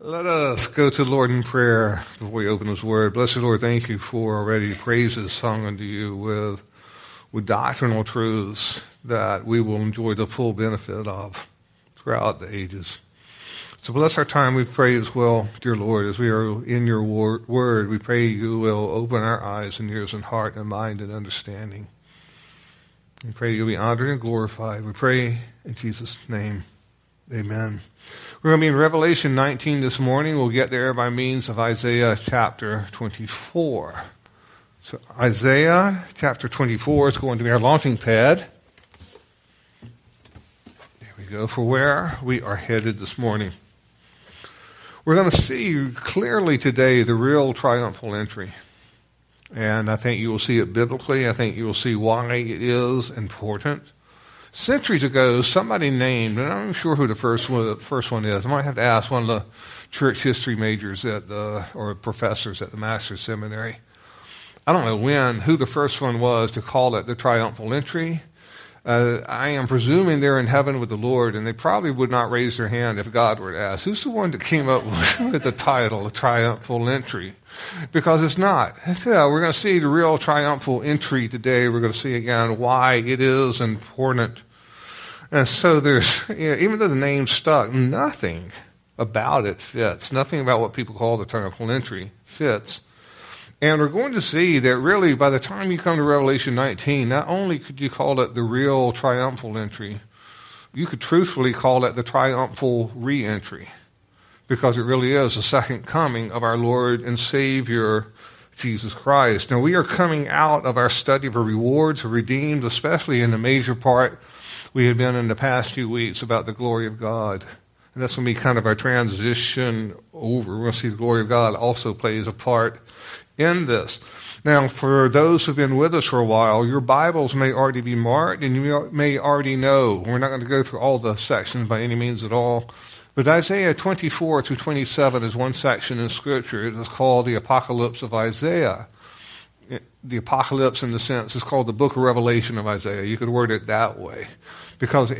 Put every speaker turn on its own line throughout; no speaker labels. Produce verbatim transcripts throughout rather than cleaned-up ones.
Let us go to the Lord in prayer before we open His Word. Blessed Lord, thank you for already praises sung unto you with, with doctrinal truths that we will enjoy the full benefit of throughout the ages. So bless our time, we pray as well, dear Lord, as we are in your word. We pray you will open our eyes and ears and heart and mind and understanding. We pray you'll be honored and glorified. We pray in Jesus' name. Amen. We're going to be in Revelation nineteen this morning. We'll get there by means of Isaiah chapter twenty-four. So Isaiah chapter twenty-four is going to be our launching pad. There we go, for where we are headed this morning. We're going to see clearly today the real triumphal entry. And I think you will see it biblically. I think you will see why it is important. Centuries ago, somebody named, and I'm not sure who the first one, the first one is. I might have to ask one of the church history majors at the, or professors at the Master's Seminary. I don't know when, who the first one was to call it the triumphal entry. Uh, I am presuming they're in heaven with the Lord, and they probably would not raise their hand if God were to ask, who's the one that came up with the title, the triumphal entry? Because it's not. Yeah, we're going to see the real triumphal entry today. We're going to see again why it is important. And so there's, you know, even though the name stuck, nothing about it fits. Nothing about what people call the triumphal entry fits. And we're going to see that really by the time you come to Revelation nineteen, not only could you call it the real triumphal entry, you could truthfully call it the triumphal re-entry. Because it really is the second coming of our Lord and Savior, Jesus Christ. Now, we are coming out of our study of the rewards of redeemed, especially in the major part we have been in the past few weeks about the glory of God. And that's going to be kind of our transition over. We're going to see the glory of God also plays a part in this. Now, for those who have been with us for a while, your Bibles may already be marked, and you may already know. We're not going to go through all the sections by any means at all. But Isaiah twenty-four through twenty-seven is one section in Scripture. It is called the Apocalypse of Isaiah. It, the Apocalypse, in the sense, is called the Book of Revelation of Isaiah. You could word it that way. Because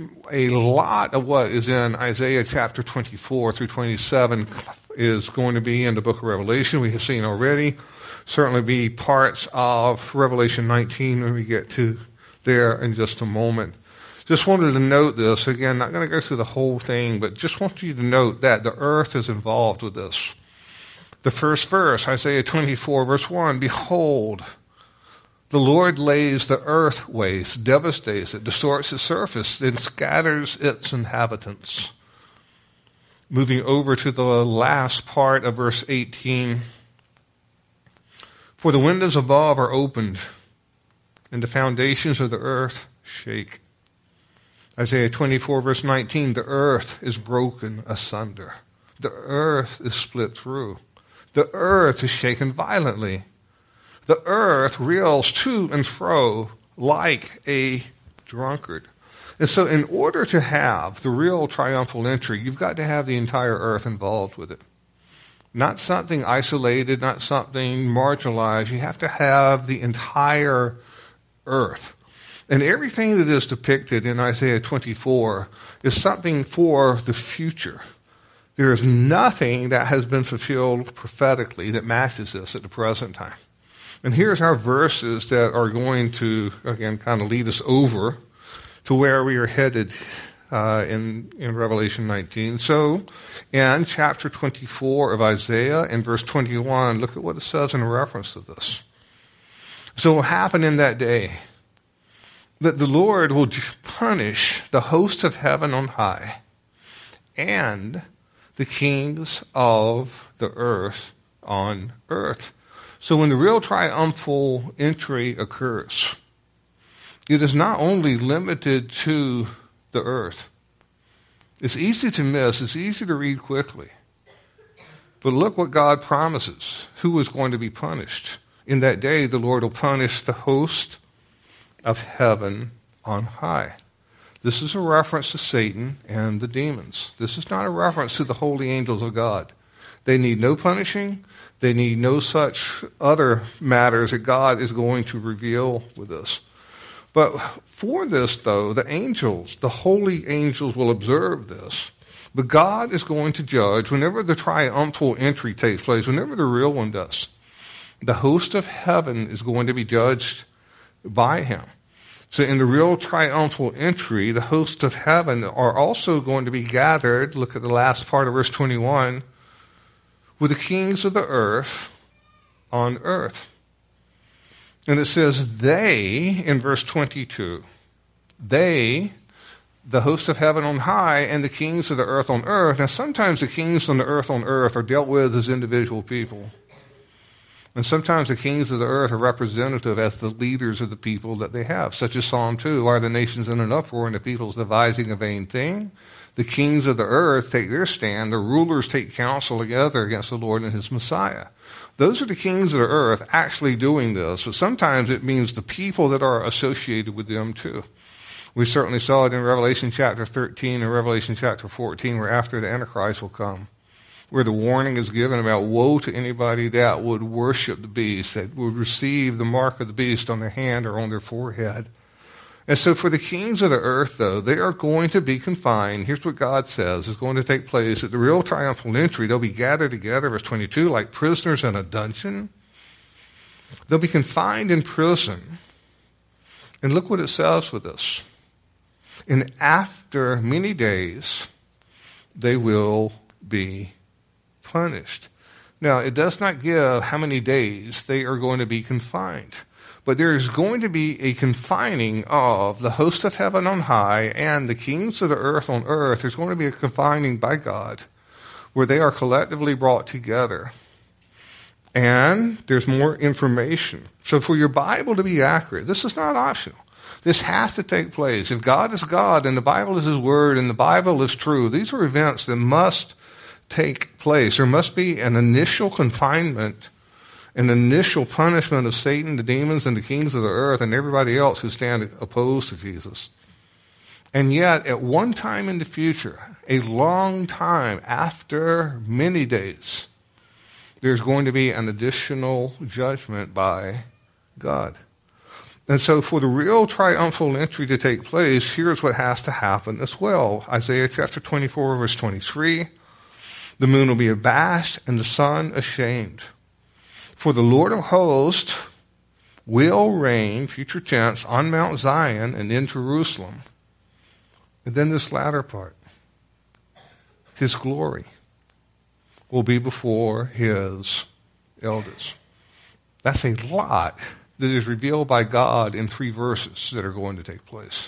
a lot of what is in Isaiah chapter twenty-four through twenty-seven is going to be in the Book of Revelation. We have seen already. Certainly be parts of Revelation nineteen when we get to there in just a moment. Just wanted to note this. Again, not going to go through the whole thing, but just want you to note that the earth is involved with this. The first verse, Isaiah twenty-four, verse one, behold, the Lord lays the earth waste, devastates it, distorts its surface, and scatters its inhabitants. Moving over to the last part of verse eighteen, for the windows above are opened, and the foundations of the earth shake. Isaiah twenty-four, verse nineteen, the earth is broken asunder. The earth is split through. The earth is shaken violently. The earth reels to and fro like a drunkard. And so in order to have the real triumphal entry, you've got to have the entire earth involved with it. Not something isolated, not something marginalized. You have to have the entire earth. And everything that is depicted in Isaiah twenty-four is something for the future. There is nothing that has been fulfilled prophetically that matches this at the present time. And here's our verses that are going to, again, kind of lead us over to where we are headed uh, in, in Revelation nineteen. So, in chapter twenty-four of Isaiah, in verse twenty-one, look at what it says in reference to this. So it will happen in that day that the Lord will punish the host of heaven on high and the kings of the earth on earth. So when the real triumphal entry occurs, it is not only limited to the earth. It's easy to miss. It's easy to read quickly. But look what God promises. Who is going to be punished? In that day, the Lord will punish the host of heaven on high. This is a reference to Satan and the demons. This is not a reference to the holy angels of God. They need no punishing. They need no such other matters that God is going to reveal with us. But for this, though, the angels, the holy angels will observe this. But God is going to judge whenever the triumphal entry takes place, whenever the real one does. The host of heaven is going to be judged by him. So in the real triumphal entry, the hosts of heaven are also going to be gathered, look at the last part of verse twenty-one, with the kings of the earth on earth. And it says they, in verse twenty-two, they, the host of heaven on high, and the kings of the earth on earth. Now sometimes the kings on the earth on earth are dealt with as individual people. And sometimes the kings of the earth are representative as the leaders of the people that they have, such as Psalm two, are the nations in an uproar and the peoples devising a vain thing? The kings of the earth take their stand, the rulers take counsel together against the Lord and his Messiah. Those are the kings of the earth actually doing this, but sometimes it means the people that are associated with them too. We certainly saw it in Revelation chapter thirteen and Revelation chapter fourteen, where after the Antichrist will come, where the warning is given about woe to anybody that would worship the beast, that would receive the mark of the beast on their hand or on their forehead. And so for the kings of the earth, though, they are going to be confined. Here's what God says is going to take place at the real triumphal entry. They'll be gathered together, verse twenty-two, like prisoners in a dungeon. They'll be confined in prison. And look what it says with this. And after many days, they will be punished. Now, it does not give how many days they are going to be confined. But there is going to be a confining of the host of heaven on high and the kings of the earth on earth. There's going to be a confining by God where they are collectively brought together. And there's more information. So for your Bible to be accurate, this is not optional. This has to take place. If God is God and the Bible is his word and the Bible is true, these are events that must take place. There must be an initial confinement, an initial punishment of Satan, the demons, and the kings of the earth, and everybody else who stand opposed to Jesus. And yet, at one time in the future, a long time after many days, there's going to be an additional judgment by God. And so for the real triumphal entry to take place, here's what has to happen as well. Isaiah chapter twenty-four, verse twenty-three. The moon will be abashed and the sun ashamed. For the Lord of hosts will reign, future tense, on Mount Zion and in Jerusalem. And then this latter part. His glory will be before his elders. That's a lot that is revealed by God in three verses that are going to take place.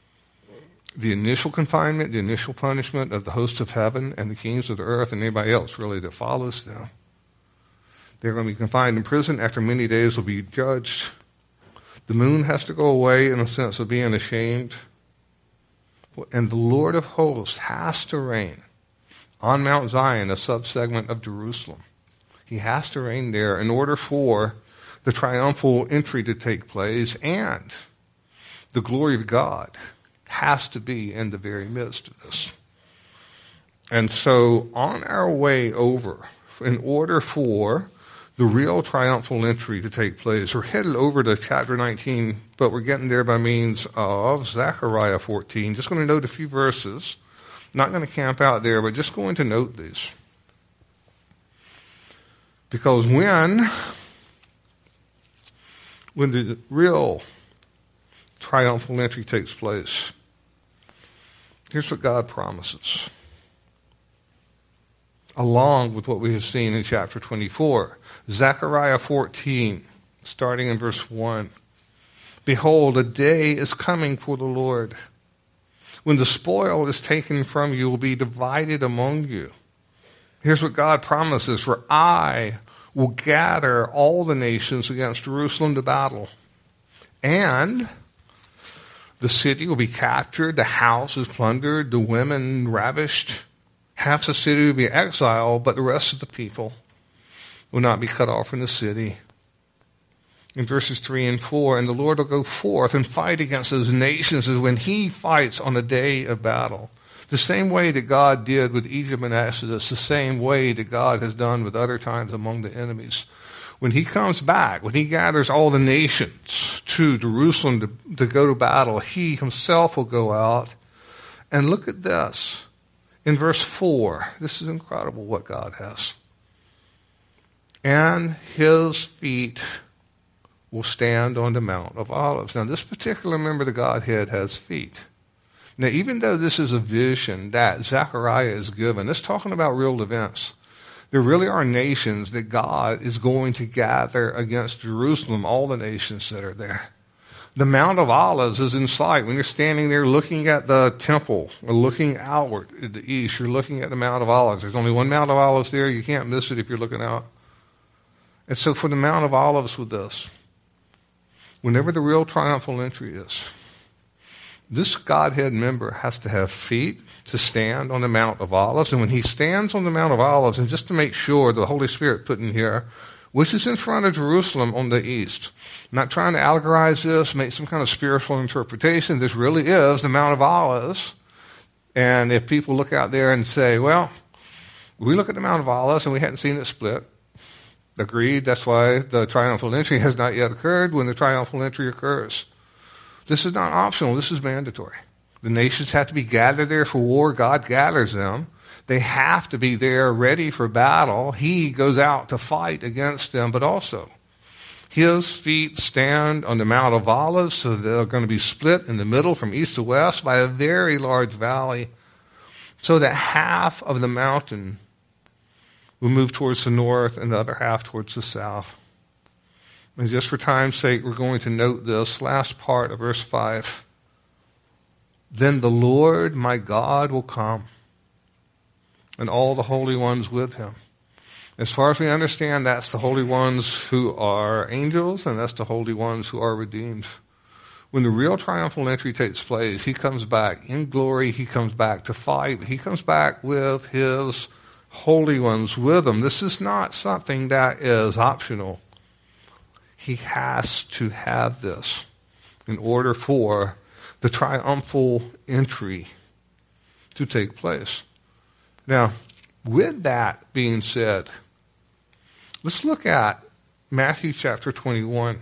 The initial confinement, the initial punishment of the hosts of heaven and the kings of the earth and anybody else really that follows them. They're going to be confined in prison. After many days will be judged. The moon has to go away in a sense of being ashamed. And the Lord of hosts has to reign on Mount Zion, a subsegment of Jerusalem. He has to reign there in order for the triumphal entry to take place, and the glory of God has to be in the very midst of this. And so on our way over, in order for the real triumphal entry to take place, we're headed over to chapter nineteen, but we're getting there by means of Zechariah fourteen. Just going to note a few verses. Not going to camp out there, but just going to note these. Because when, when the real triumphal entry takes place, here's what God promises. Along with what we have seen in chapter twenty-four. Zechariah fourteen, starting in verse one. Behold, a day is coming for the Lord, when the spoil is taken from you, will be divided among you. Here's what God promises. For I will gather all the nations against Jerusalem to battle. And the city will be captured, the house is plundered, the women ravished. Half the city will be exiled, but the rest of the people will not be cut off from the city. In verses three and four, and the Lord will go forth and fight against those nations as when he fights on a day of battle. The same way that God did with Egypt and Exodus, the same way that God has done with other times among the enemies. When he comes back, when he gathers all the nations to Jerusalem to, to go to battle, he himself will go out. And look at this. In verse four, this is incredible what God has. And his feet will stand on the Mount of Olives. Now, this particular member of the Godhead has feet. Now, even though this is a vision that Zechariah is given, it's talking about real events. There really are nations that God is going to gather against Jerusalem, all the nations that are there. The Mount of Olives is in sight. When you're standing there looking at the temple or looking outward at the east, you're looking at the Mount of Olives. There's only one Mount of Olives there. You can't miss it if you're looking out. And so for the Mount of Olives with this, whenever the real triumphal entry is, this Godhead member has to have feet to stand on the Mount of Olives. And when he stands on the Mount of Olives, and just to make sure the Holy Spirit put in here, which is in front of Jerusalem on the east. I'm not trying to allegorize this, make some kind of spiritual interpretation. This really is the Mount of Olives. And if people look out there and say, well, we look at the Mount of Olives and we hadn't seen it split. Agreed, that's why the triumphal entry has not yet occurred. When the triumphal entry occurs, this is not optional, this is mandatory. The nations have to be gathered there for war. God gathers them. They have to be there ready for battle. He goes out to fight against them, but also his feet stand on the Mount of Olives, so they're going to be split in the middle from east to west by a very large valley, so that half of the mountain will move towards the north and the other half towards the south. And just for time's sake, we're going to note this last part of verse five. Then the Lord my God will come, and all the holy ones with him. As far as we understand, that's the holy ones who are angels, and that's the holy ones who are redeemed. When the real triumphal entry takes place, he comes back in glory. He comes back to fight. He comes back with his holy ones with him. This is not something that is optional. He has to have this in order for the triumphal entry to take place. Now, with that being said, let's look at Matthew chapter twenty-one.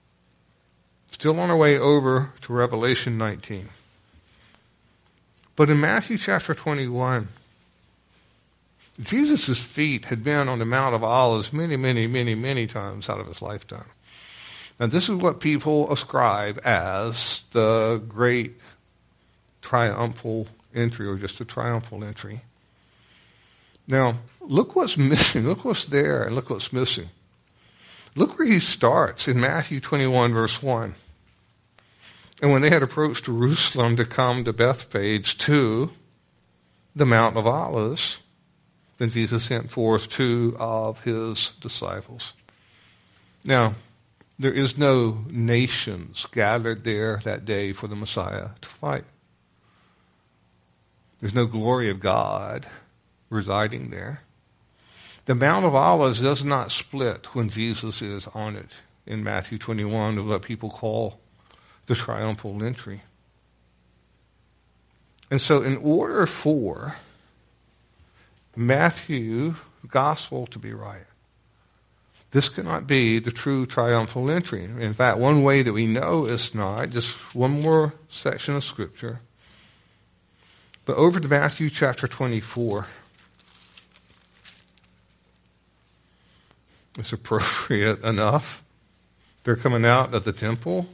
Still on our way over to Revelation nineteen. But in Matthew chapter twenty-one, Jesus' feet had been on the Mount of Olives many, many, many, many times out of his lifetime. And this is what people ascribe as the great triumphal entry, or just a triumphal entry. Now, look what's missing. Look what's there, and look what's missing. Look where he starts in Matthew twenty-one, verse one. And when they had approached Jerusalem to come to Bethphage to the Mount of Olives, then Jesus sent forth two of his disciples. Now, there is no nations gathered there that day for the Messiah to fight. There's no glory of God residing there. The Mount of Olives does not split when Jesus is on it in Matthew twenty-one, of what people call the triumphal entry. And so in order for Matthew's gospel to be right, this cannot be the true triumphal entry. In fact, one way that we know it's not, just one more section of Scripture. But over to Matthew chapter twenty-four. It's appropriate enough. They're coming out of the temple.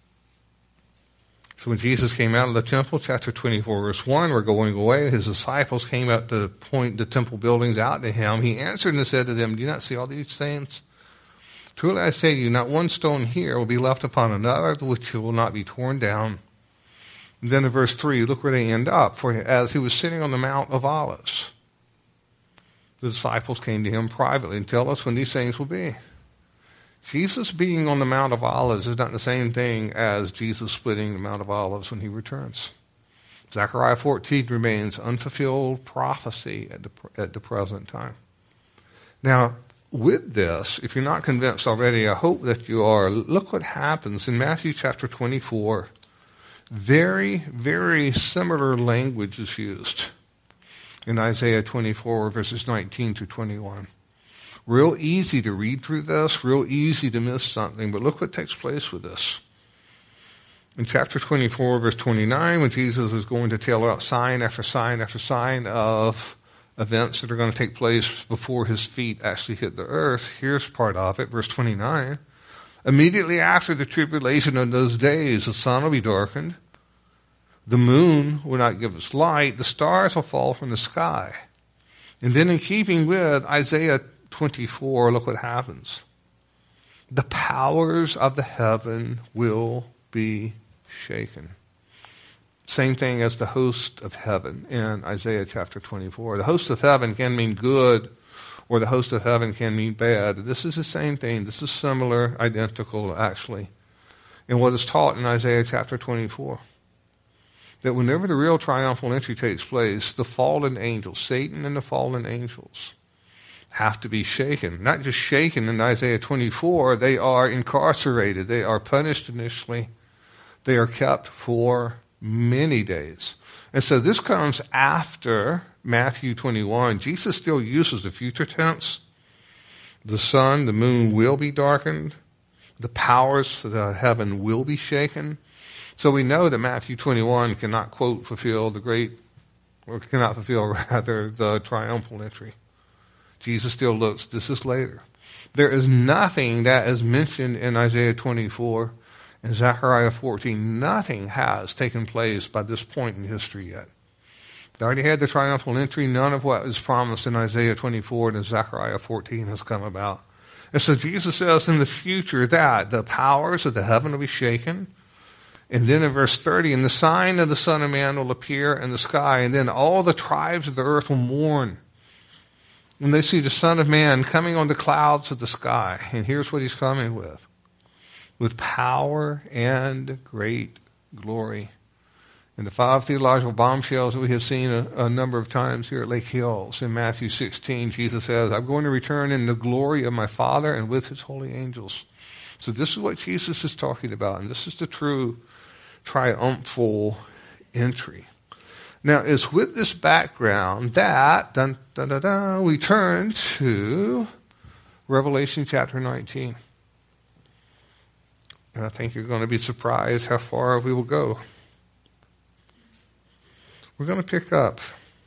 So when Jesus came out of the temple, chapter twenty-four, verse one, we're going away. His disciples came out to point the temple buildings out to him. He answered and said to them, do you not see all these things? Truly I say to you, not one stone here will be left upon another, which will not be torn down. And then in verse three, look where they end up. For as he was sitting on the Mount of Olives, the disciples came to him privately and tell us when these things will be. Jesus being on the Mount of Olives is not the same thing as Jesus splitting the Mount of Olives when he returns. Zechariah fourteen remains unfulfilled prophecy at the, at the present time. Now, with this, if you're not convinced already, I hope that you are. Look what happens in Matthew chapter twenty-four. Very, very similar language is used in Isaiah twenty-four, verses nineteen to twenty-one. Real easy to read through this, real easy to miss something, but look what takes place with this. In chapter twenty-four, verse twenty-nine, when Jesus is going to tell out sign after sign after sign of events that are going to take place before his feet actually hit the earth, here's part of it, verse twenty-nine. Immediately after the tribulation of those days, the sun will be darkened, the moon will not give its light, the stars will fall from the sky. And then in keeping with Isaiah twenty-four, look what happens. The powers of the heaven will be shaken. Same thing as the host of heaven in Isaiah chapter twenty-four. The host of heaven can mean good, or the host of heaven can mean bad. This is the same thing. This is similar, identical, actually, in what is taught in Isaiah chapter twenty-four. That whenever the real triumphal entry takes place, the fallen angels, Satan and the fallen angels, have to be shaken. Not just shaken in Isaiah twenty-four, they are incarcerated. They are punished initially. They are kept for many days. And so this comes after Matthew twenty-one. Jesus still uses the future tense. The sun, the moon will be darkened. The powers of the heaven will be shaken. So we know that Matthew twenty-one cannot, quote, fulfill the great, or cannot fulfill, rather, the triumphal entry. Jesus still looks, this is later. There is nothing that is mentioned in Isaiah twenty-four and Zechariah fourteen. Nothing has taken place by this point in history yet. They already had the triumphal entry. None of what is promised in Isaiah twenty-four and Zechariah fourteen has come about. And so Jesus says in the future that the powers of the heaven will be shaken. And then in verse thirty, and the sign of the Son of Man will appear in the sky, and then all the tribes of the earth will mourn when they see the Son of Man coming on the clouds of the sky. And here's what he's coming with. With power and great glory. And the five theological bombshells that we have seen a, a number of times here at Lake Hills. In Matthew sixteen, Jesus says, I'm going to return in the glory of my Father and with his holy angels. So this is what Jesus is talking about. And this is the true triumphal entry. Now, it's with this background that dun, dun, dun, dun, we turn to Revelation chapter nineteen. And I think you're going to be surprised how far we will go. We're going to pick up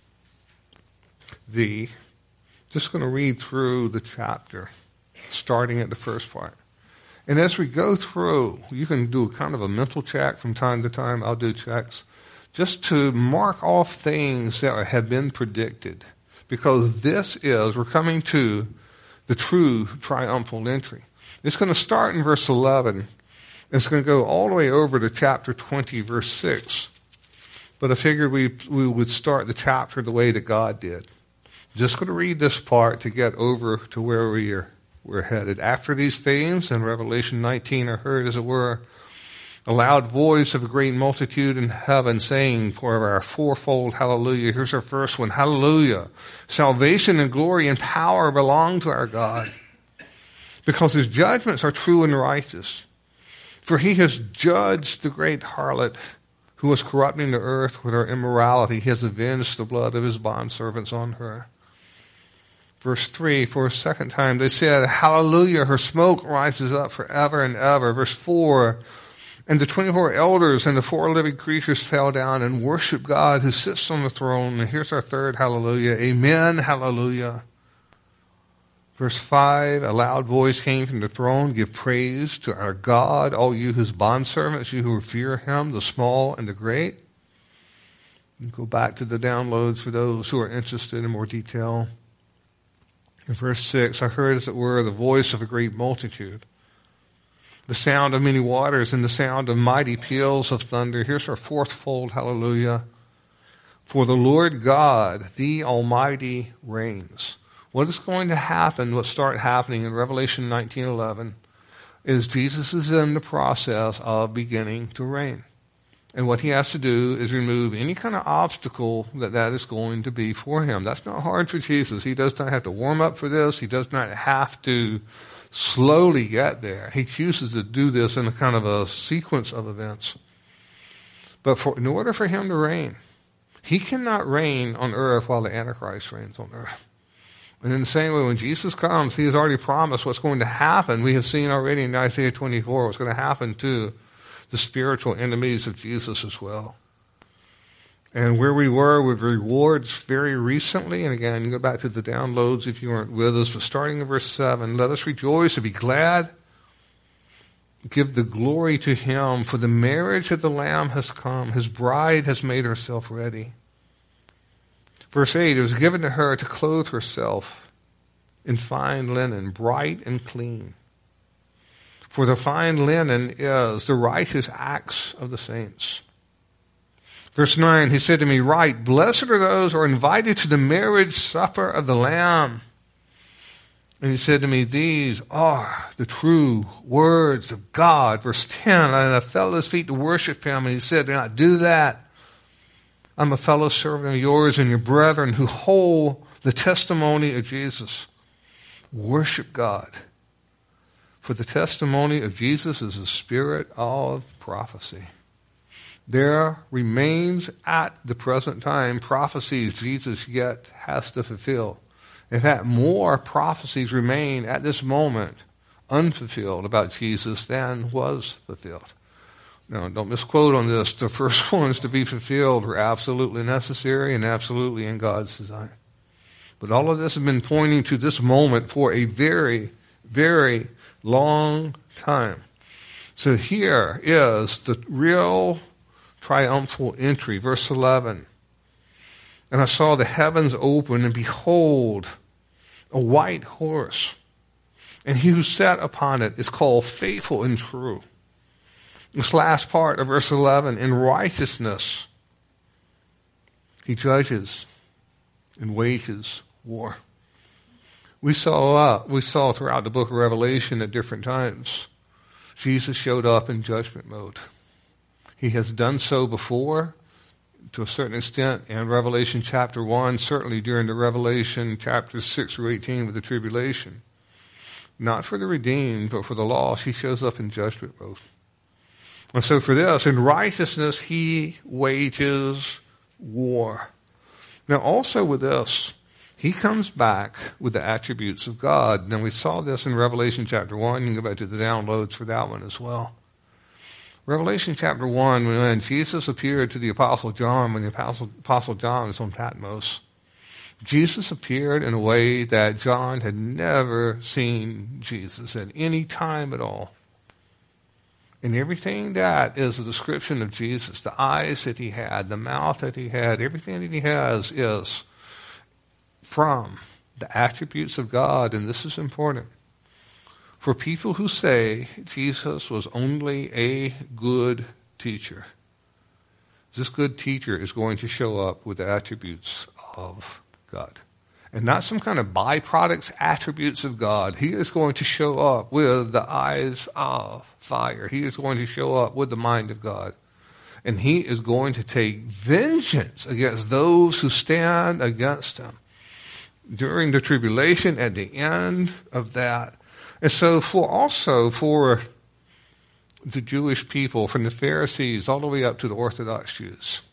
the, just going to read through the chapter, starting at the first part. And as we go through, you can do kind of a mental check from time to time. I'll do checks just to mark off things that have been predicted. Because this is, we're coming to the true triumphal entry. It's going to start in verse eleven. It's going to go all the way over to chapter twenty, verse six. But I figured we, we would start the chapter the way that God did. Just going to read this part to get over to where we are, we're headed. After these things, in Revelation nineteen, I heard, as it were, a loud voice of a great multitude in heaven saying, for our fourfold hallelujah. Here's our first one. Hallelujah. Salvation and glory and power belong to our God, because his judgments are true and righteous. For he has judged the great harlot who was corrupting the earth with her immorality. He has avenged the blood of his bondservants on her. Verse three, for a second time they said, hallelujah, her smoke rises up forever and ever. Verse four, and the twenty-four elders and the four living creatures fell down and worshiped God who sits on the throne. And here's our third hallelujah. Amen, hallelujah. Verse five, a loud voice came from the throne, give praise to our God, all you his bondservants, you who fear him, the small and the great. And go back to the downloads for those who are interested in more detail. In verse six, I heard, as it were, the voice of a great multitude, the sound of many waters, and the sound of mighty peals of thunder. Here's our fourth fold hallelujah. For the Lord God, the Almighty, reigns. What is going to happen, what start happening in Revelation nineteen eleven, is Jesus is in the process of beginning to reign. And what he has to do is remove any kind of obstacle that that is going to be for him. That's not hard for Jesus. He does not have to warm up for this. He does not have to slowly get there. He chooses to do this in a kind of a sequence of events. But for, in order for him to reign, he cannot reign on earth while the Antichrist reigns on earth. And in the same way, when Jesus comes, he has already promised what's going to happen. We have seen already in Isaiah twenty-four what's going to happen to the spiritual enemies of Jesus as well. And where we were with rewards very recently, and again, you go back to the downloads if you weren't with us, but starting in verse seven, let us rejoice and be glad. Give the glory to him, for the marriage of the Lamb has come. His bride has made herself ready. Verse eight, it was given to her to clothe herself in fine linen, bright and clean. For the fine linen is the righteous acts of the saints. Verse nine, he said to me, write, blessed are those who are invited to the marriage supper of the Lamb. And he said to me, these are the true words of God. Verse ten, and I fell at his feet to worship him, and he said, do not do that. I'm a fellow servant of yours and your brethren who hold the testimony of Jesus. Worship God. For the testimony of Jesus is the spirit of prophecy. There remains at the present time prophecies Jesus yet has to fulfill. In fact, more prophecies remain at this moment unfulfilled about Jesus than was fulfilled. Now, don't misquote on this. The first ones to be fulfilled were absolutely necessary and absolutely in God's design. But all of this has been pointing to this moment for a very, very long time. So here is the real triumphal entry, verse eleven. And I saw the heavens open, and behold, a white horse. And he who sat upon it is called Faithful and True. This last part of verse eleven, in righteousness, he judges and wages war. We saw uh, we saw throughout the book of Revelation at different times, Jesus showed up in judgment mode. He has done so before, to a certain extent, in Revelation chapter one, certainly during the Revelation chapters six through eighteen with the tribulation. Not for the redeemed, but for the lost, he shows up in judgment mode. And so for this, in righteousness, he wages war. Now also with this, he comes back with the attributes of God. Now we saw this in Revelation chapter one. You can go back to the downloads for that one as well. Revelation chapter one, when Jesus appeared to the Apostle John, when the Apostle, Apostle John was on Patmos, Jesus appeared in a way that John had never seen Jesus at any time at all. And everything that is a description of Jesus, the eyes that he had, the mouth that he had, everything that he has is from the attributes of God. And this is important. For people who say Jesus was only a good teacher, this good teacher is going to show up with the attributes of God. And not some kind of byproducts, attributes of God. He is going to show up with the eyes of fire. He is going to show up with the mind of God. And he is going to take vengeance against those who stand against him during the tribulation, at the end of that. And so for also for the Jewish people, from the Pharisees all the way up to the Orthodox Jews,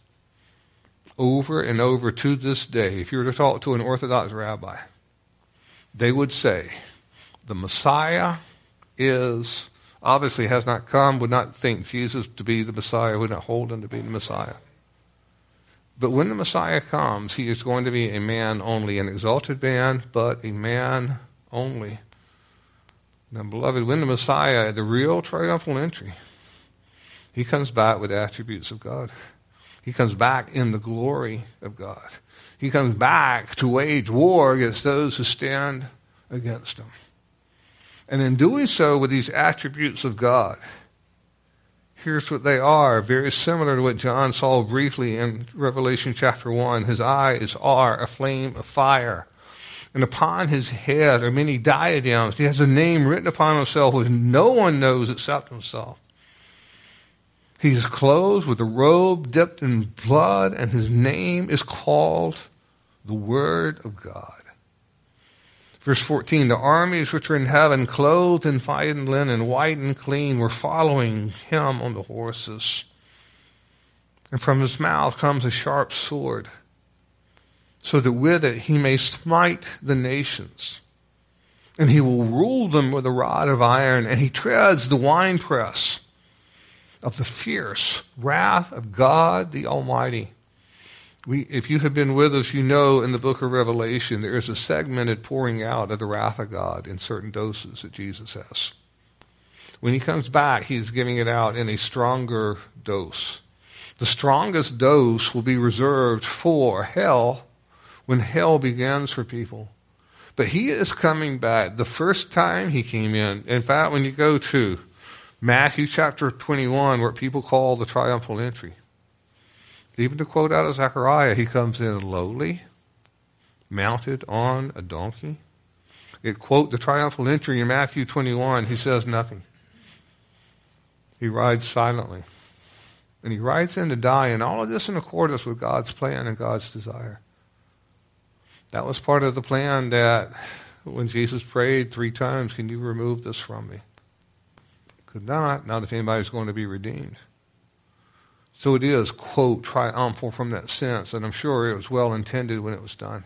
over and over to this day, if you were to talk to an Orthodox rabbi, they would say, the Messiah is, obviously has not come, would not think Jesus to be the Messiah, would not hold him to be the Messiah. But when the Messiah comes, he is going to be a man only, an exalted man, but a man only. Now, beloved, when the Messiah, the real triumphal entry, he comes back with attributes of God. He comes back in the glory of God. He comes back to wage war against those who stand against him. And in doing so with these attributes of God, here's what they are, very similar to what John saw briefly in Revelation chapter one. His eyes are a flame of fire. And upon his head are many diadems. He has a name written upon himself which no one knows except himself. He is clothed with a robe dipped in blood, and his name is called the Word of God. Verse fourteen, the armies which are in heaven, clothed in fine linen, white and clean, were following him on the horses. And from his mouth comes a sharp sword, so that with it he may smite the nations. And he will rule them with a rod of iron, and he treads the winepress of the fierce wrath of God the Almighty. We, if you have been with us, you know in the book of Revelation there is a segmented pouring out of the wrath of God in certain doses that Jesus has. When he comes back, he's giving it out in a stronger dose. The strongest dose will be reserved for hell when hell begins for people. But he is coming back. The first time he came in, in fact, when you go to Matthew chapter twenty-one, what people call the triumphal entry, even to quote out of Zechariah, he comes in lowly, mounted on a donkey. It quote the triumphal entry in Matthew twenty-one, he says nothing. He rides silently. And he rides in to die, and all of this in accordance with God's plan and God's desire. That was part of the plan that when Jesus prayed three times, can you remove this from me? Could not, not if anybody's going to be redeemed. So it is, quote, triumphal from that sense, and I'm sure it was well intended when it was done.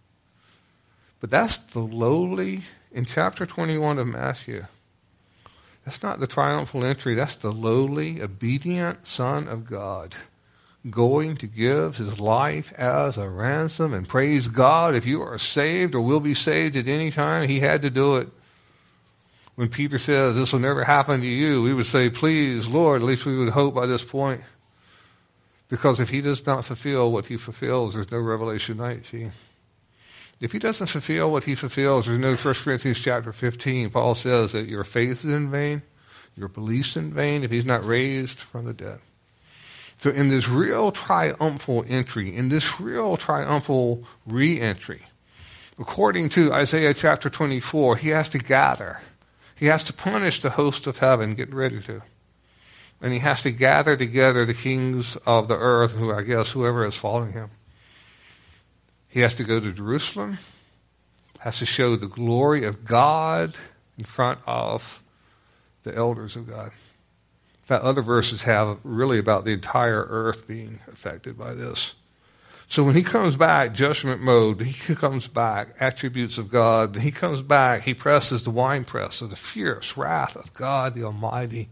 But that's the lowly, in chapter twenty-one of Matthew, that's not the triumphal entry, that's the lowly, obedient Son of God, going to give his life as a ransom, and praise God, if you are saved or will be saved at any time, he had to do it. When Peter says, this will never happen to you, we would say, please, Lord, at least we would hope by this point. Because if he does not fulfill what he fulfills, there's no Revelation nineteen. If he doesn't fulfill what he fulfills, there's no First Corinthians chapter fifteen. Paul says that your faith is in vain, your belief's in vain, if he's not raised from the dead. So in this real triumphal entry, in this real triumphal re-entry, according to Isaiah chapter twenty-four, he has to gather. He has to punish the host of heaven, get ready to. And he has to gather together the kings of the earth, who I guess whoever is following him. He has to go to Jerusalem, has to show the glory of God in front of the elders of God. In fact, other verses have really about the entire earth being affected by this. So when he comes back, judgment mode, he comes back, attributes of God, he comes back, he presses the winepress of the fierce wrath of God the Almighty.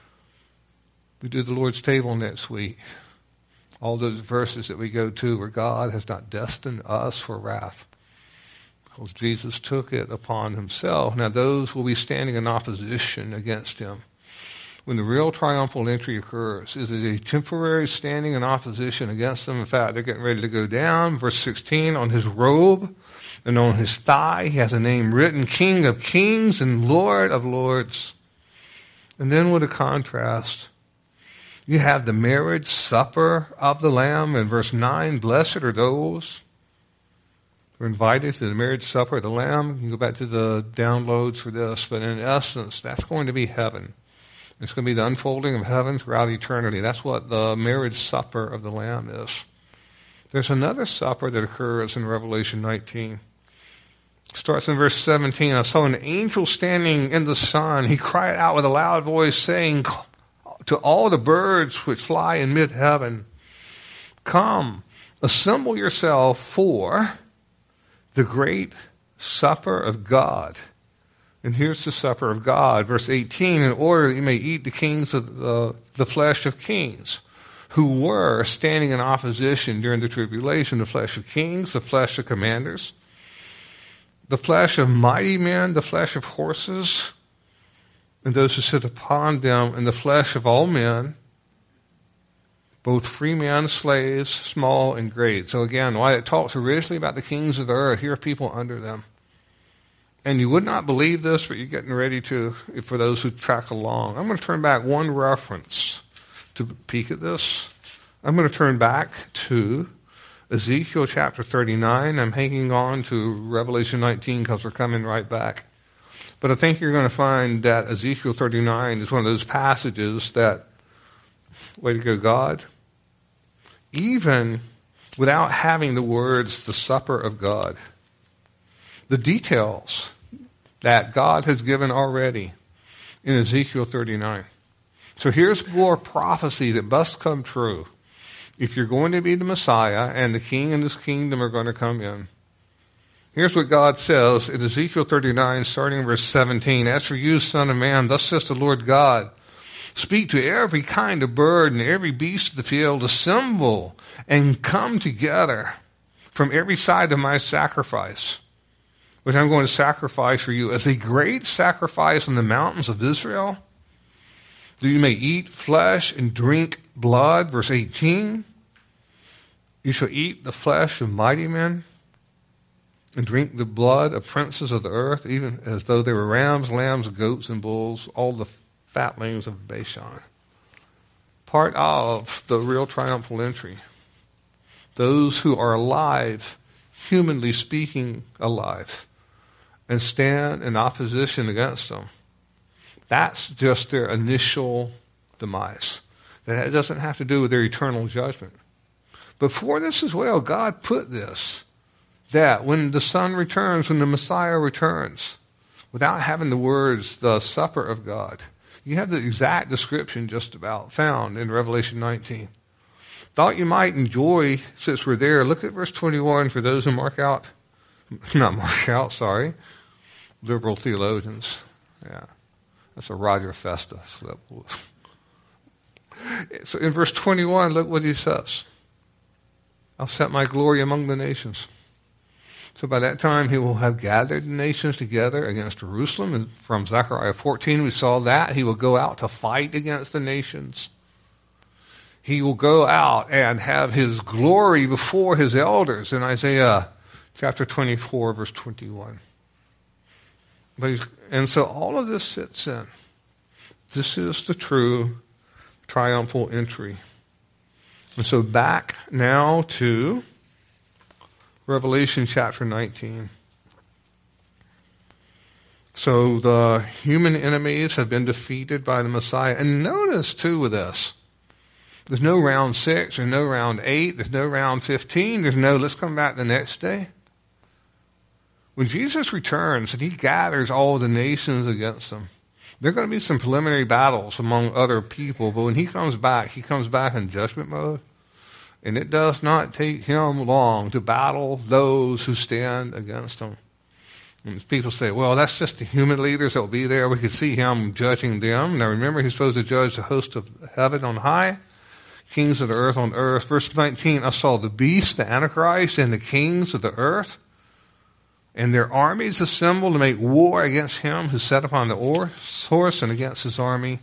We do the Lord's table next week. All those verses that we go to where God has not destined us for wrath, because Jesus took it upon himself. Now those will be standing in opposition against him. When the real triumphal entry occurs, is it a temporary standing in opposition against them? In fact, they're getting ready to go down. Verse sixteen, on his robe and on his thigh, he has a name written, King of Kings and Lord of Lords. And then what a contrast. You have the marriage supper of the Lamb in verse nine. Blessed are those who are invited to the marriage supper of the Lamb. You can go back to the downloads for this, but in essence, that's going to be heaven. It's going to be the unfolding of heaven throughout eternity. That's what the marriage supper of the Lamb is. There's another supper that occurs in Revelation nineteen. It starts in verse seventeen. I saw an angel standing in the sun. He cried out with a loud voice, saying to all the birds which fly in mid-heaven, come, assemble yourself for the great supper of God. And here's the supper of God, verse eighteen, in order that you may eat the kings of the, the flesh of kings, who were standing in opposition during the tribulation, the flesh of kings, the flesh of commanders, the flesh of mighty men, the flesh of horses, and those who sit upon them, and the flesh of all men, both free men, slaves, small and great. So again, why it talks originally about the kings of the earth, here are people under them. And you would not believe this, but you're getting ready to, for those who track along. I'm going to turn back one reference to peek at this. I'm going to turn back to Ezekiel chapter thirty-nine. I'm hanging on to Revelation nineteen because we're coming right back. But I think you're going to find that Ezekiel thirty-nine is one of those passages that, way to go, God, even without having the words, the supper of God, the details that God has given already in Ezekiel thirty-nine. So here's more prophecy that must come true if you're going to be the Messiah and the king and his kingdom are going to come in. Here's what God says in Ezekiel thirty-nine, starting in verse seventeen. As for you, son of man, thus says the Lord God, Speak to every kind of bird and every beast of the field, assemble and come together from every side of my sacrifice, which I'm going to sacrifice for you as a great sacrifice on the mountains of Israel. That you may eat flesh and drink blood. Verse eighteen. You shall eat the flesh of mighty men and drink the blood of princes of the earth, even as though they were rams, lambs, goats, and bulls, all the fatlings of Bashan. Part of the real triumphal entry. Those who are alive, humanly speaking alive, and stand in opposition against them. That's just their initial demise. That doesn't have to do with their eternal judgment. But for this as well, God put this, that when the Son returns, when the Messiah returns, without having the words, the supper of God, you have the exact description just about found in Revelation nineteen. Thought you might enjoy, since we're there, look at verse twenty-one for those who mark out, not mark out, sorry, liberal theologians. Yeah, that's a Roger Festa slip. So in verse twenty-one, look what he says. I'll set my glory among the nations. So by that time, he will have gathered the nations together against Jerusalem. And from Zechariah fourteen, we saw that. He will go out to fight against the nations. He will go out and have his glory before his elders in Isaiah chapter twenty-four, verse twenty-one. But he's, and so all of this fits in. This is the true triumphal entry. And so back now to Revelation chapter nineteen. So the human enemies have been defeated by the Messiah. And notice too with this, there's no round six, there's no round eight, there's no round fifteen, there's no let's come back the next day. When Jesus returns and he gathers all the nations against him, there are going to be some preliminary battles among other people, but when he comes back, he comes back in judgment mode. And it does not take him long to battle those who stand against him. And people say, well, that's just the human leaders that will be there. We could see him judging them. Now remember, he's supposed to judge the host of heaven on high, kings of the earth on earth. Verse nineteen, I saw the beast, the Antichrist, and the kings of the earth, and their armies assembled to make war against him who sat upon the horse and against his army.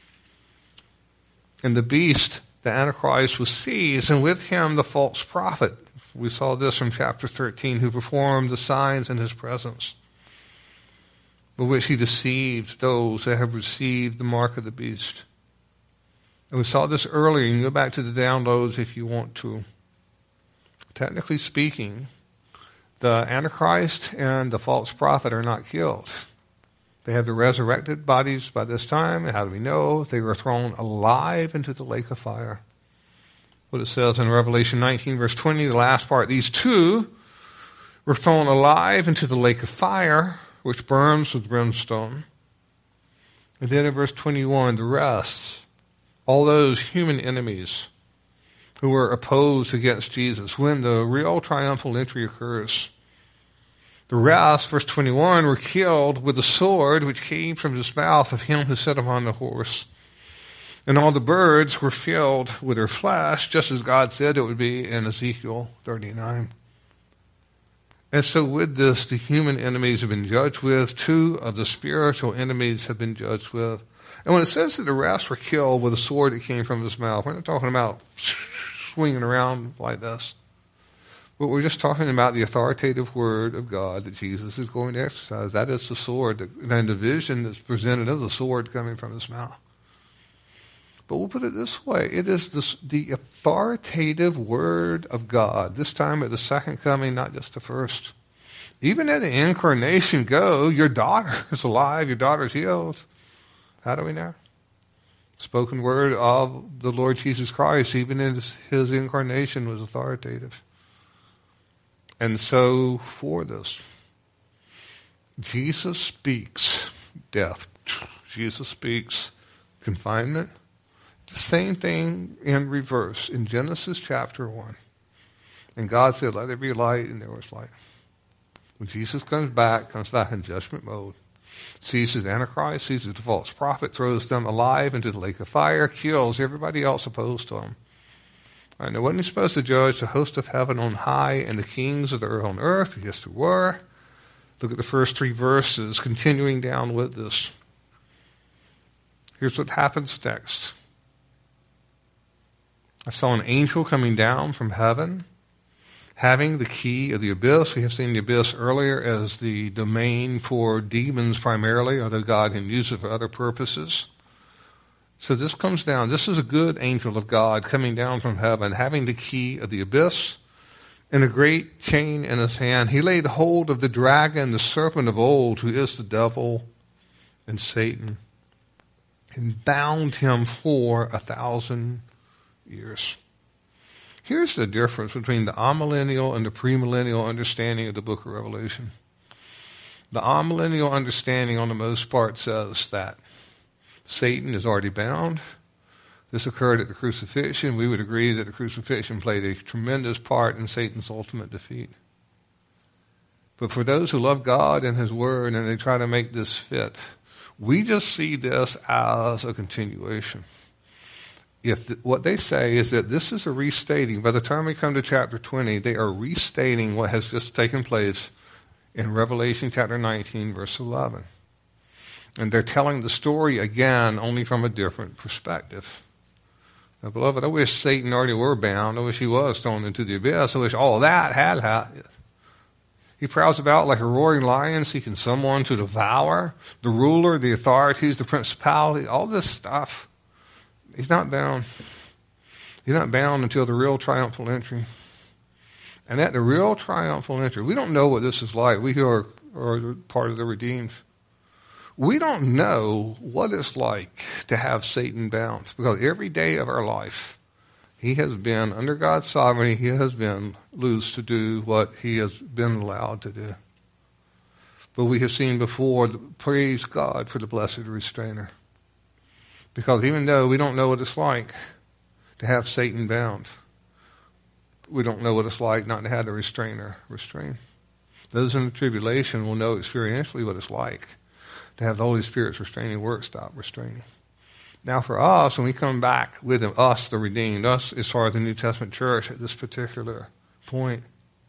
And the beast, the Antichrist, was seized, and with him the false prophet. We saw this from chapter thirteen, who performed the signs in his presence, by which he deceived those that have received the mark of the beast. And we saw this earlier. You can go back to the downloads if you want to. Technically speaking, the Antichrist and the false prophet are not killed. They have the resurrected bodies by this time. And how do we know? They were thrown alive into the lake of fire. What it says in Revelation nineteen, verse twenty, the last part. These two were thrown alive into the lake of fire, which burns with brimstone. And then in verse twenty-one, the rest, all those human enemies who were opposed against Jesus, when the real triumphal entry occurs. The rest, verse twenty-one, were killed with the sword which came from his mouth of him who sat upon the horse. And all the birds were filled with their flesh, just as God said it would be in Ezekiel thirty-nine. And so with this, the human enemies have been judged with. Two of the spiritual enemies have been judged with. And when it says that the rest were killed with a sword that came from his mouth, we're not talking about swinging around like this. But we're just talking about the authoritative word of God that Jesus is going to exercise. That is the sword, and the vision that's presented of the sword coming from his mouth. But we'll put it this way. It is the, the authoritative word of God, this time at the second coming, not just the first. Even at the incarnation go, your daughter is alive, your daughter is healed. How do we know? Spoken word of the Lord Jesus Christ, even in his, his incarnation, was authoritative. And so for this, Jesus speaks death. Jesus speaks confinement. The same thing in reverse in Genesis chapter one. And God said, let there be light, and there was light. When Jesus comes back, comes back in judgment mode. seizes the Antichrist, seizes the false prophet, throws them alive into the lake of fire, kills everybody else opposed to him. And wasn't he supposed to judge the host of heaven on high and the kings of the earth on earth? Yes, there were. Look at the first three verses, continuing down with this. Here's what happens next. I saw an angel coming down from heaven, having the key of the abyss. We have seen the abyss earlier as the domain for demons primarily, although God can use it for other purposes. So this comes down. This is a good angel of God coming down from heaven, having the key of the abyss and a great chain in his hand. He laid hold of the dragon, the serpent of old, who is the devil and Satan, and bound him for a thousand years. Here's the difference between the amillennial and the premillennial understanding of the book of Revelation. The amillennial understanding, on the most part, says that Satan is already bound. This occurred at the crucifixion. We would agree that the crucifixion played a tremendous part in Satan's ultimate defeat. But for those who love God and his word and they try to make this fit, we just see this as a continuation. If the, what they say is that this is a restating, by the time we come to chapter twenty, they are restating what has just taken place in Revelation chapter nineteen, verse eleven. And they're telling the story again, only from a different perspective. Now, beloved, I wish Satan already were bound. I wish he was thrown into the abyss. I wish all that had happened. He prowls about like a roaring lion, seeking someone to devour. The ruler, the authorities, the principality, all this stuff. He's not bound. He's not bound until the real triumphal entry. And at the real triumphal entry, we don't know what this is like. We who are, are part of the redeemed. We don't know what it's like to have Satan bound, because every day of our life, he has been, under God's sovereignty, he has been loose to do what he has been allowed to do. But we have seen before, praise God for the blessed restrainer. Because even though we don't know what it's like to have Satan bound, we don't know what it's like not to have the restrainer restrain. Those in the tribulation will know experientially what it's like to have the Holy Spirit's restraining work stop restraining. Now for us, when we come back with him, us, the redeemed, us as far as the New Testament church at this particular point,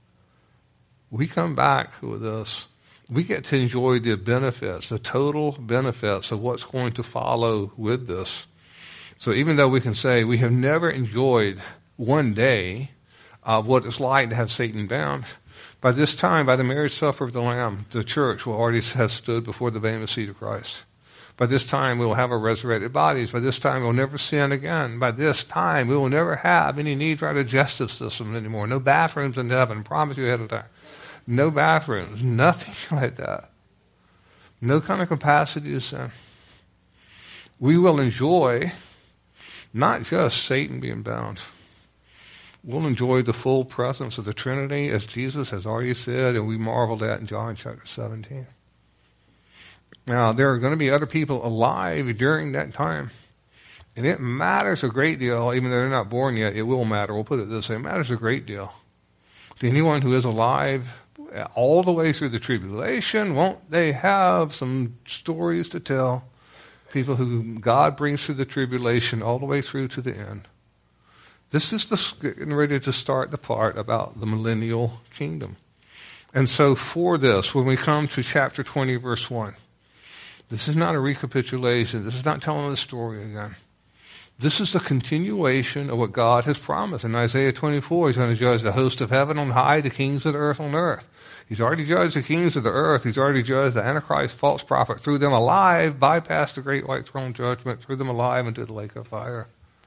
we come back with this. We get to enjoy the benefits, the total benefits of what's going to follow with this. So even though we can say we have never enjoyed one day of what it's like to have Satan bound, by this time, by the marriage supper of the Lamb, the church will already have stood before the bema seat of Christ. By this time, we will have our resurrected bodies. By this time, we'll never sin again. By this time, we will never have any need for our digestive system anymore. No bathrooms in heaven. I promise you ahead of time. No bathrooms. Nothing like that. No kind of capacity to sin. We will enjoy not just Satan being bound. We'll enjoy the full presence of the Trinity, as Jesus has already said, and we marveled at in John chapter seventeen. Now, there are going to be other people alive during that time. And it matters a great deal, even though they're not born yet, it will matter. We'll put it this way. It matters a great deal. To anyone who is alive all the way through the tribulation, won't they have some stories to tell? People who God brings through the tribulation all the way through to the end. This is the, getting ready to start the part about the millennial kingdom. And so for this, when we come to chapter twenty, verse one, this is not a recapitulation. This is not telling the story again. This is the continuation of what God has promised. In Isaiah twenty-four, he's going to judge the host of heaven on high, the kings of the earth on earth. He's already judged the kings of the earth. He's already judged the Antichrist, false prophet, threw them alive, bypassed the great white throne judgment, threw them alive into the lake of fire.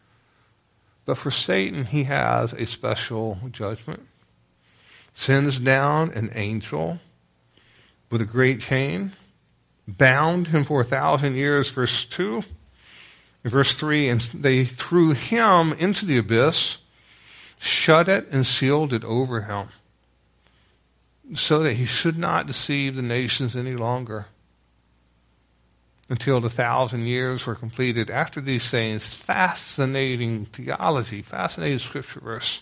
But for Satan, he has a special judgment. Sends down an angel with a great chain, bound him for a thousand years, verse two. In verse three, and they threw him into the abyss, shut it and sealed it over him, so that he should not deceive the nations any longer until the thousand years were completed. After these things, fascinating theology, fascinating scripture verse.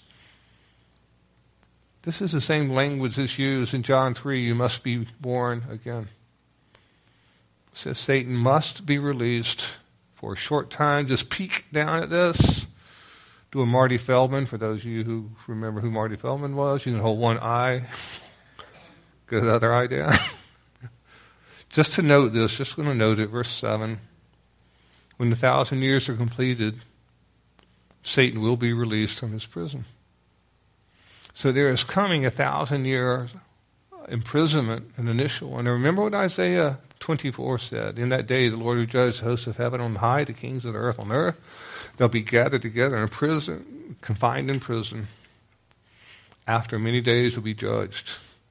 This is the same language that's used in John three, you must be born again. says Satan must be released for a short time. Just peek down at this. Do a Marty Feldman. For those of you who remember who Marty Feldman was, you can hold one eye, get the other eye down. Just to note this, just going to note it, verse seven. When the thousand years are completed, Satan will be released from his prison. So there is coming a thousand year imprisonment, an initial one. And remember what Isaiah twenty-four said. In that day, the Lord who judges the hosts of heaven on high, the kings of the earth on earth, they'll be gathered together in a prison, confined in prison. After many days, will be judged.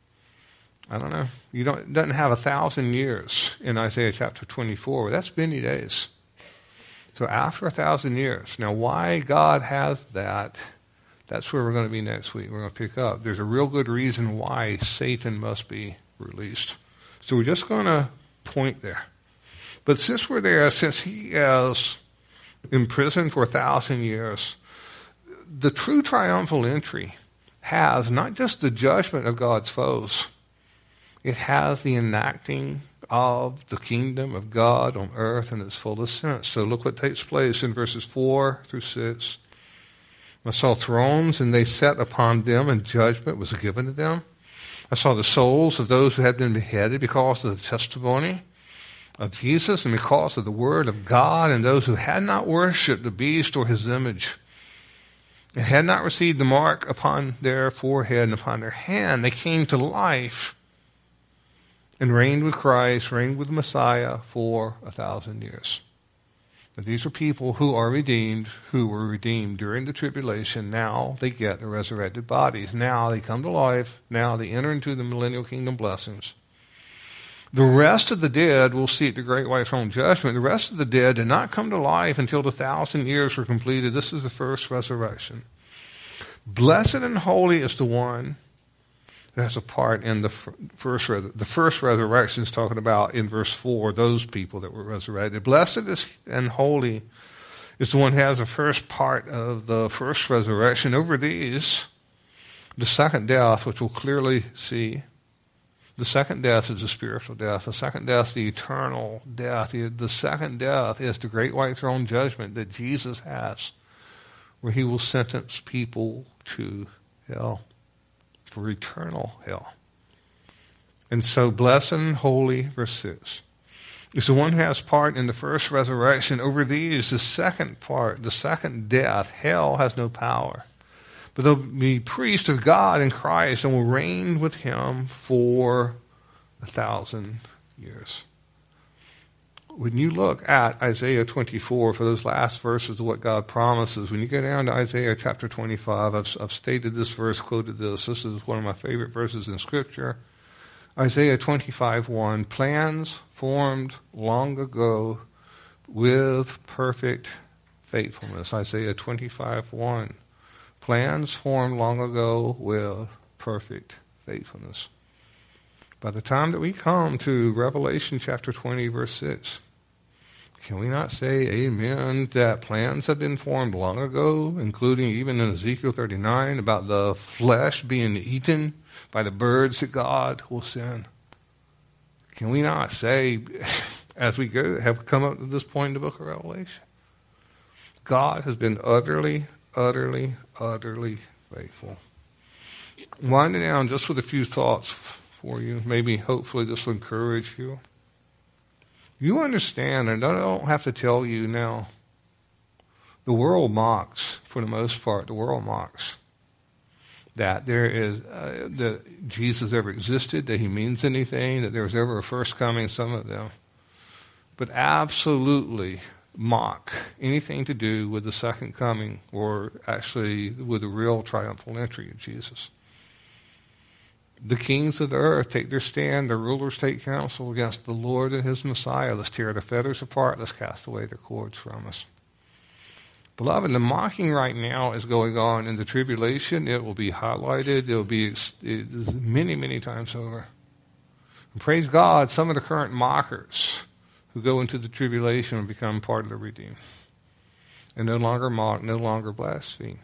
I don't know. You don't, it doesn't have a thousand years in Isaiah chapter twenty-four. That's many days. So after a thousand years. Now, why God has that, that's where we're going to be next week. We're going to pick up. There's a real good reason why Satan must be released. So we're just going to point there. But since we're there, since he is imprisoned for a thousand years, the true triumphal entry has not just the judgment of God's foes, it has the enacting of the kingdom of God on earth in its fullest sense. So look what takes place in verses four through six. I saw thrones, and they sat upon them, and judgment was given to them. I saw the souls of those who had been beheaded because of the testimony of Jesus and because of the word of God, and those who had not worshipped the beast or his image and had not received the mark upon their forehead and upon their hand. They came to life and reigned with Christ, reigned with Messiah for a thousand years. But these are people who are redeemed, who were redeemed during the tribulation. Now they get the resurrected bodies. Now they come to life. Now they enter into the millennial kingdom blessings. The rest of the dead will see at the great white throne judgment. The rest of the dead did not come to life until the thousand years were completed. This is the first resurrection. Blessed and holy is the one that has a part in the first the first resurrection is talking about in verse four, those people that were resurrected. Blessed is and holy is the one who has the first part of the first resurrection. Over these, the second death, which we'll clearly see, the second death is the spiritual death. The second death is the eternal death. The, the second death is the great white throne judgment that Jesus has, where he will sentence people to hell, for eternal hell. And so blessed and holy, verse six, is the one who has part in the first resurrection. Over these, the second part, the second death, hell has no power. But they'll be priests of God in Christ and will reign with him for a thousand years. When you look at Isaiah twenty-four, for those last verses of what God promises, when you go down to Isaiah chapter twenty-five, I've, I've stated this verse, quoted this. This is one of my favorite verses in Scripture. Isaiah twenty-five one, plans formed long ago with perfect faithfulness. Isaiah twenty-five one. Plans formed long ago with perfect faithfulness. By the time that we come to Revelation chapter twenty, verse six, can we not say amen that plans have been formed long ago, including even in Ezekiel thirty-nine, about the flesh being eaten by the birds that God will send? Can we not say, as we go, have come up to this point in the book of Revelation, God has been utterly, utterly, utterly faithful. Winding down just with a few thoughts for you. Maybe, hopefully, this will encourage you. You understand, and I don't have to tell you now, the world mocks, for the most part, the world mocks that there is, uh, that Jesus ever existed, that he means anything, that there was ever a first coming, some of them. But absolutely mock anything to do with the second coming, or actually with the real triumphal entry of Jesus. The kings of the earth take their stand, the rulers take counsel against the Lord and his Messiah. Let's tear the feathers apart, let's cast away their cords from us. Beloved, the mocking right now is going on in the tribulation. It will be highlighted. It will be it, many, many times over. And praise God, some of the current mockers who go into the tribulation and become part of the redeemed. And no longer mock, no longer blaspheme.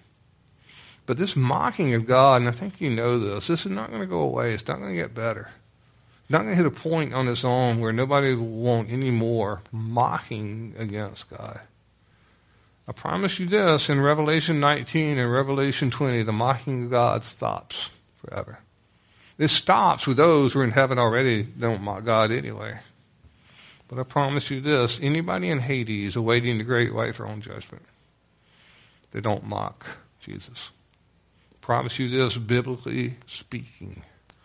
But this mocking of God, and I think you know this, this is not going to go away. It's not going to get better. Not going to hit a point on its own where nobody will want any more mocking against God. I promise you this, in Revelation nineteen and Revelation twenty, the mocking of God stops forever. It stops with those who are in heaven already don't mock God anyway. But I promise you this, anybody in Hades awaiting the great white throne judgment, they don't mock Jesus. I promise you this, biblically speaking.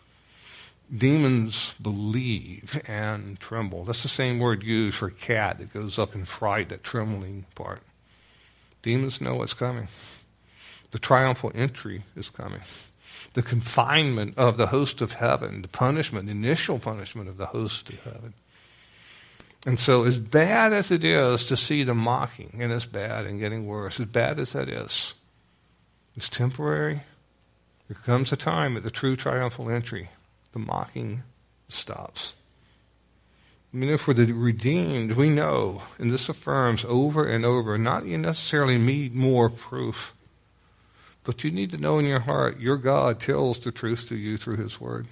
Demons believe and tremble. That's the same word used for a cat that goes up in fright, that trembling part. Demons know what's coming. The triumphal entry is coming. The confinement of the host of heaven, the punishment, the initial punishment of the host of heaven. And so as bad as it is to see the mocking, and it's bad and getting worse, as bad as that is, it's temporary. There comes a time at the true triumphal entry, the mocking stops. I mean, if we're the redeemed, we know, and this affirms over and over, not you necessarily need more proof, but you need to know in your heart, your God tells the truth to you through his word.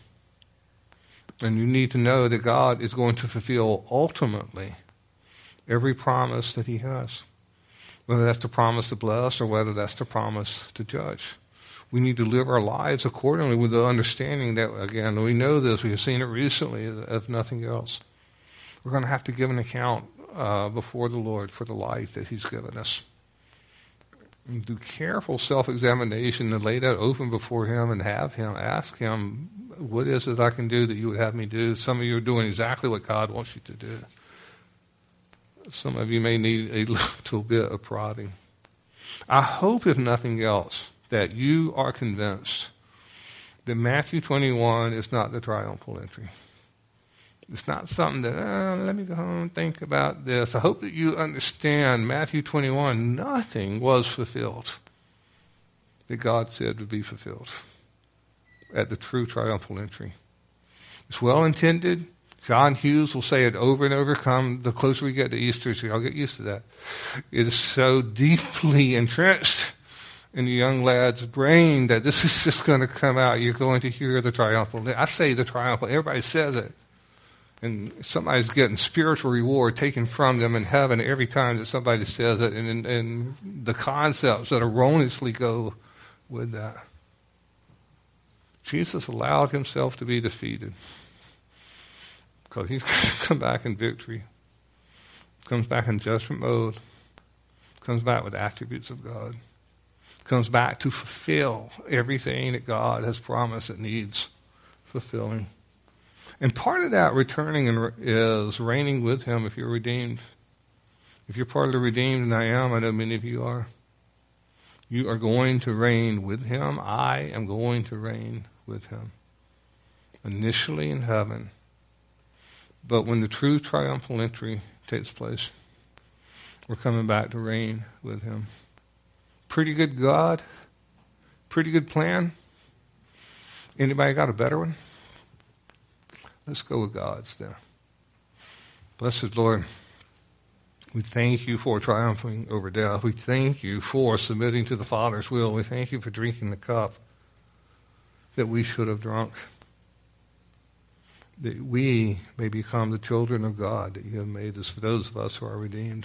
And you need to know that God is going to fulfill ultimately every promise that he has. Whether that's the promise to bless or whether that's the promise to judge. We need to live our lives accordingly with the understanding that, again, we know this, we have seen it recently, if nothing else. We're going to have to give an account uh, before the Lord for the life that he's given us. And do careful self-examination and lay that open before him and have him, ask him, what is it I can do that you would have me do? Some of you are doing exactly what God wants you to do. Some of you may need a little bit of prodding. I hope, if nothing else, that you are convinced that Matthew twenty-one is not the triumphal entry. It's not something that, oh, let me go home and think about this. I hope that you understand Matthew twenty-one, nothing was fulfilled that God said would be fulfilled at the true triumphal entry. It's well intended. John Hughes will say it over and over. Come, the closer we get to Easter, so y'all get used to that. It is so deeply entrenched in the young lad's brain that this is just going to come out. You're going to hear the triumphal. I say the triumphal. Everybody says it. And somebody's getting spiritual reward taken from them in heaven every time that somebody says it. And, and, and the concepts that erroneously go with that. Jesus allowed himself to be defeated because he's going to come back in victory. Comes back in judgment mode. Comes back with attributes of God. Comes back to fulfill everything that God has promised it needs fulfilling. And part of that returning is reigning with him if you're redeemed. If you're part of the redeemed, and I am, I know many of you are, you are going to reign with him. I am going to reign with him. Initially in heaven. But when the true triumphal entry takes place, we're coming back to reign with him. Pretty good God? Pretty good plan? Anybody got a better one? Let's go with God's then. Blessed Lord, we thank you for triumphing over death. We thank you for submitting to the Father's will. We thank you for drinking the cup that we should have drunk, that we may become the children of God that you have made us, for those of us who are redeemed.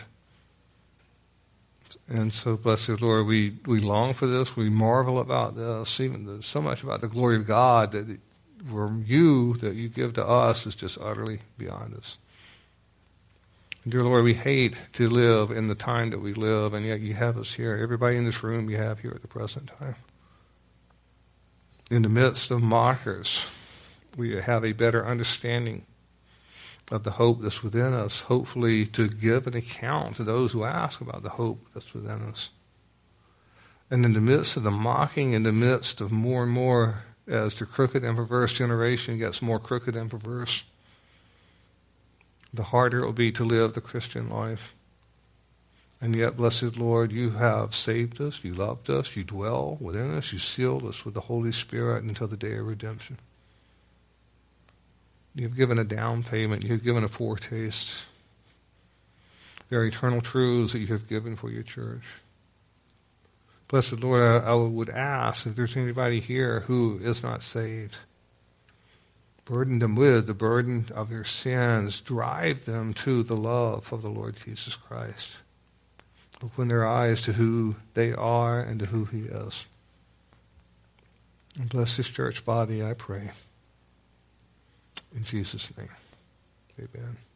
And so, blessed Lord, we, we long for this. We marvel about this, even so much about the glory of God that it, from you that you give to us is just utterly beyond us. And dear Lord, we hate to live in the time that we live, and yet you have us here. Everybody in this room you have here at the present time. In the midst of mockers, we have a better understanding of the hope that's within us, hopefully to give an account to those who ask about the hope that's within us. And in the midst of the mocking, in the midst of more and more, as the crooked and perverse generation gets more crooked and perverse, the harder it will be to live the Christian life. And yet, blessed Lord, you have saved us, you loved us, you dwell within us, you sealed us with the Holy Spirit until the day of redemption. You've given a down payment. You've given a foretaste. There are eternal truths that you have given for your church. Blessed Lord, I, I would ask if there's anybody here who is not saved, burden them with the burden of their sins, drive them to the love of the Lord Jesus Christ. Open their eyes to who they are and to who he is. And bless this church body, I pray. In Jesus' name, amen.